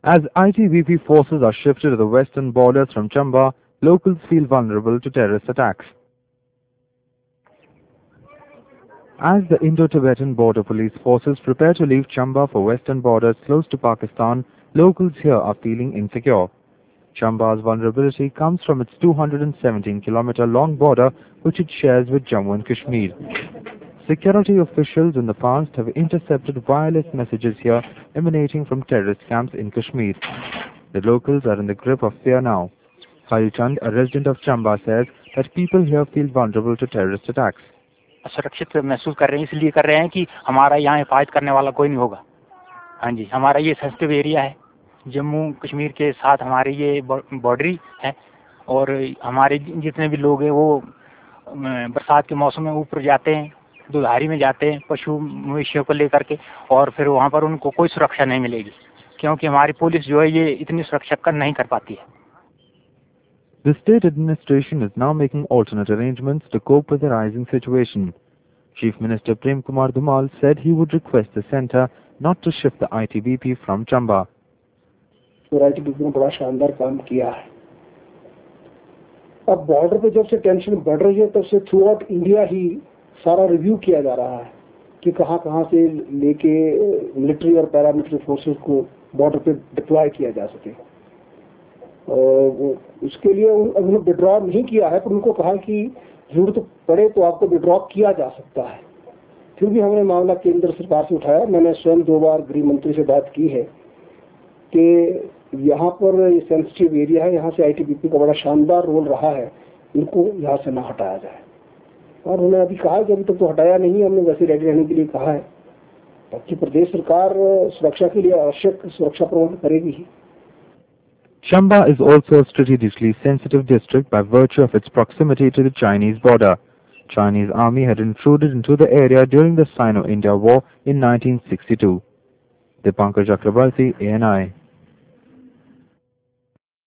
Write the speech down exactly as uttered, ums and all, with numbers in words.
As I T B P forces are shifted to the western borders from Chamba, locals feel vulnerable to terrorist attacks. As the Indo-Tibetan Border Police forces prepare to leave Chamba for western borders close to Pakistan, locals here are feeling insecure. Chamba's vulnerability comes from its two hundred seventeen kilometer long border which it shares with Jammu and Kashmir. Security officials in the past have intercepted wireless messages here emanating from terrorist camps in Kashmir. The locals are in the grip of fear now. Hari Chand, a resident of Chamba, says that people here feel vulnerable to terrorist attacks. सुरक्षित महसूस कर रहे हैं, इसलिए कर रहे हैं कि हमारा यहाँ हिफाजत करने वाला कोई नहीं होगा। हाँ जी, हमारा ये सेंसिटिव एरिया है, जम्मू कश्मीर के साथ हमारे ये बॉर्डरी है और हमारे जितने भी लोग हैं वो बरसात के मौसम में ऊपर जाते हैं, दुधारी में जाते हैं पशु मवेशियों को लेकर के, और फिर वहाँ पर उनको कोई सुरक्षा नहीं मिलेगी क्योंकि हमारी पुलिस जो है ये इतनी सुरक्षा कर नहीं कर पाती है। The state administration is now making alternate arrangements to cope with the rising situation. Chief Minister Prem Kumar Dhumal said he would request the centre not to shift the I T B P from Chamba. I T B P ने बड़ा शानदार काम किया है। अब border पे जब से टेंशन बढ़ रही है तब से थ्रू आउट इंडिया ही सारा रिव्यू किया जा रहा है कि कहां कहां से लेके मिलिट्री और पैरामिलिट्री फोर्सेस को बॉर्डर पे डिप्लॉय किया जा सके। और उसके लिए उन्होंने विड्रॉ नहीं किया है, पर उनको कहा कि जरूरत पड़े तो आपको विड्रॉ किया जा सकता है। फिर भी हमने मामला केंद्र सरकार से उठाया। मैंने स्वयं दो बार गृह मंत्री से बात की है कि यहाँ पर ये सेंसिटिव एरिया है, यहाँ से आई टी बी पी का बड़ा शानदार रोल रहा है, इनको यहाँ से ना हटाया जाए। और उन्होंने अभी कहा कि अभी तक तो हटाया नहीं, हमने वैसे रेडी रहने के लिए कहा है, ताकि प्रदेश सरकार सुरक्षा के लिए आवश्यक सुरक्षा प्रबंध करेगी ही। Chamba is also a strategically sensitive district by virtue of its proximity to the Chinese border. Chinese army had intruded into the area during the Sino-India War in nineteen sixty-two. Dipankar Chakrabarti, A N I.